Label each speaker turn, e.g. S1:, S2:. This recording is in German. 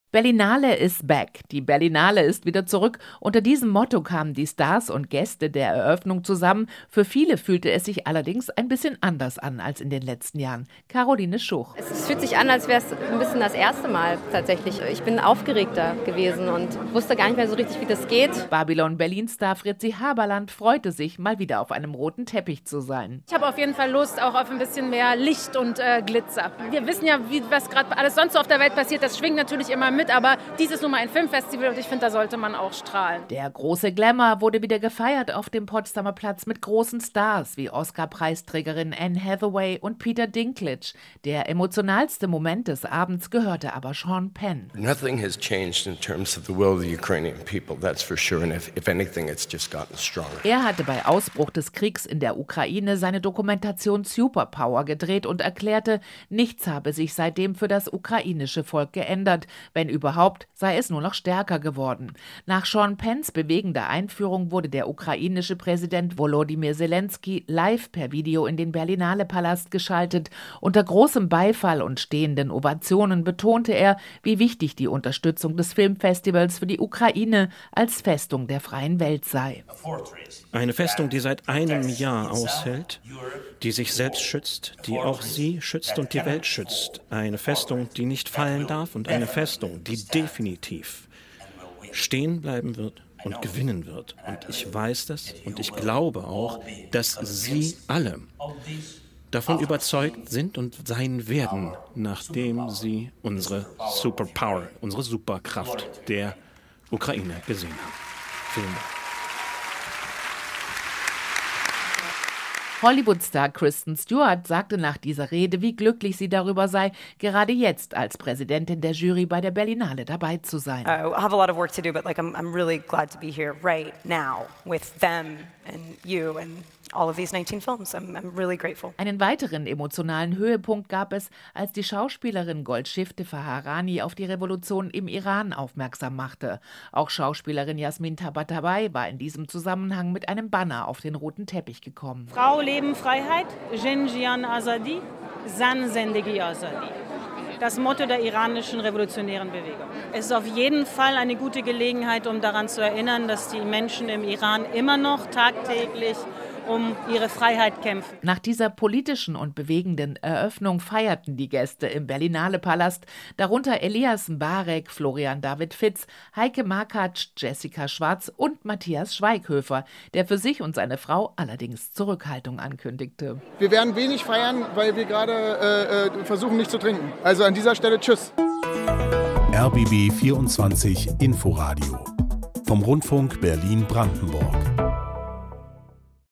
S1: Berlinale is back. Die Berlinale ist wieder zurück. Unter diesem Motto kamen die Stars und Gäste der Eröffnung zusammen. Für viele fühlte es sich allerdings ein bisschen anders an als in den letzten Jahren. Caroline Schuch.
S2: Es fühlt sich an, als wäre es ein bisschen das erste Mal tatsächlich. Ich bin aufgeregter gewesen und wusste gar nicht mehr so richtig, wie das geht.
S1: Babylon Berlin-Star Fritzi Haberland freute sich, mal wieder auf einem roten Teppich zu sein.
S3: Ich habe auf jeden Fall Lust auch auf ein bisschen mehr Licht und Glitzer. Wir wissen ja, was gerade alles sonst so auf der Welt passiert. Das schwingt natürlich immer mit, aber dies ist nun mal ein Filmfestival und ich finde, da sollte man auch strahlen.
S1: Der große Glamour wurde wieder gefeiert auf dem Potsdamer Platz mit großen Stars wie Oscar-Preisträgerin Anne Hathaway und Peter Dinklage. Der emotionalste Moment des Abends gehörte aber Sean Penn.
S4: Nothing has changed in terms of the will of the Ukrainian people, that's for sure. And if anything, it's just gotten stronger.
S1: Er hatte bei Ausbruch des Kriegs in der Ukraine seine Dokumentation Superpower gedreht und erklärte, nichts habe sich seitdem für das ukrainische Volk geändert. Wenn überhaupt, sei es nur noch stärker geworden. Nach Sean Penns bewegender Einführung wurde der ukrainische Präsident Volodymyr Zelensky live per Video in den Berlinale-Palast geschaltet. Unter großem Beifall und stehenden Ovationen betonte er, wie wichtig die Unterstützung des Filmfestivals für die Ukraine als Festung der freien Welt sei.
S5: Eine Festung, die seit einem Jahr aushält, die sich selbst schützt, die auch sie schützt und die Welt schützt. Eine Festung, die nicht fallen darf und eine Festung, die definitiv stehen bleiben wird und gewinnen wird. Und ich weiß das und ich glaube auch, dass Sie alle davon überzeugt sind und sein werden, nachdem Sie unsere Superpower, unsere Superkraft der Ukraine gesehen haben. Vielen Dank.
S1: Hollywood-Star Kristen Stewart sagte nach dieser Rede, wie glücklich sie darüber sei, gerade jetzt als Präsidentin der Jury bei der Berlinale dabei zu sein.
S6: I have a lot of work to do, but I'm really glad to be here right now with them and you and all of these 19 films. I'm really grateful.
S1: Einen weiteren emotionalen Höhepunkt gab es, als die Schauspielerin Golshifteh Farahani auf die Revolution im Iran aufmerksam machte. Auch Schauspielerin Yasmin Tabatabai war in diesem Zusammenhang mit einem Banner auf den roten Teppich gekommen.
S3: Frau, Leben, Freiheit, Jin Jian Azadi, Zan Zendegi Azadi. Das Motto der iranischen revolutionären Bewegung. Es ist auf jeden Fall eine gute Gelegenheit, um daran zu erinnern, dass die Menschen im Iran immer noch tagtäglich um ihre Freiheit kämpfen.
S1: Nach dieser politischen und bewegenden Eröffnung feierten die Gäste im Berlinale-Palast, darunter Elias Mbarek, Florian David Fitz, Heike Makatsch, Jessica Schwarz und Matthias Schweighöfer, der für sich und seine Frau allerdings Zurückhaltung ankündigte.
S7: Wir werden wenig feiern, weil wir gerade versuchen, nicht zu trinken. Also an dieser Stelle tschüss.
S8: RBB 24 Inforadio vom Rundfunk Berlin-Brandenburg.